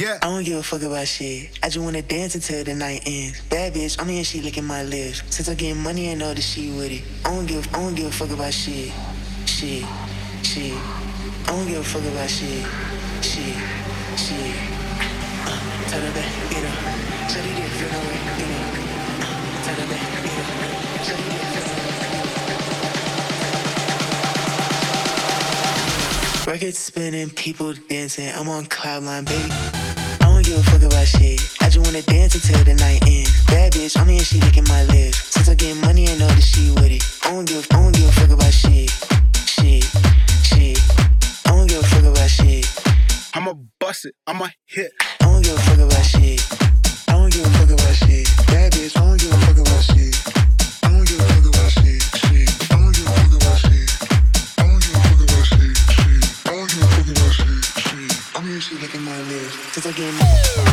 I don't give a fuck about shit. I just wanna dance until the night ends. Bad bitch, I'm here, she licking my lips. Since I'm getting money, I know that she with it. I don't give a fuck about shit. Shit. I don't give a fuck about shit. Shit. Tell her back, get up. Shut it, feel no way, get up. Tell her back, get up. Shut it, feel no way. Records spinning, people dancing. I'm on cloud nine, baby. I don't give a fuck about shit. I just wanna dance until the night ends. Bad bitch, I'm here, she licking my lips. Since I'm getting money, I know that she with it. I don't give a fuck about shit. Shit. I don't give a fuck about shit. I'ma bust it, I'ma hit. I don't give a fuck about shit. I don't give a fuck about shit. Bad bitch, I don't give a fuck about shit. I don't give a fuck about shit. I don't give a fuck about shit. I don't give a fuck about shit. I don't give a fuck about shit. I'm here, she licking my lips. Since I get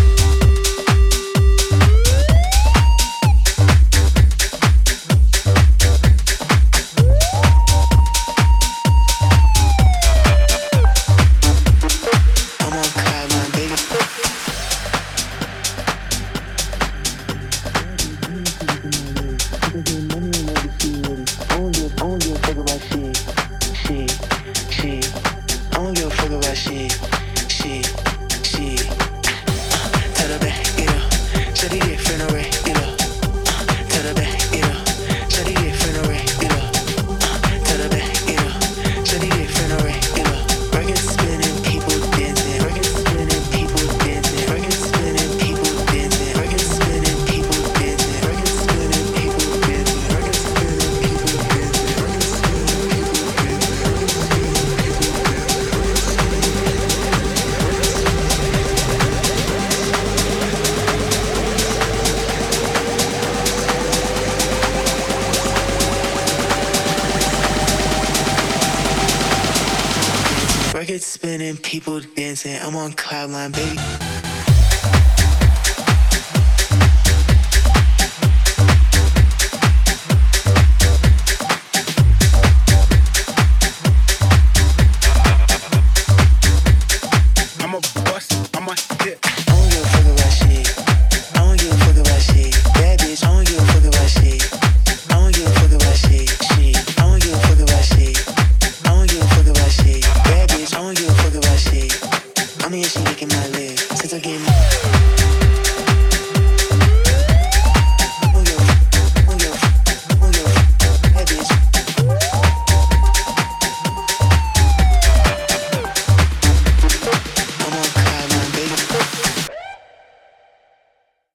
spinning, people dancing. I'm on cloud nine, baby. I'ma bust it, I'ma hit. I don't give a fuck about shit. I don't give a fuck about shit. Bad bitch, I don't give a fuck about shit. I don't give a fuck about shit. I don't give a fuck about shit. I don't give a fuck about shit. Bad bitch, I don't give a fuck about shit. I'm here, she licking my lips. Since I get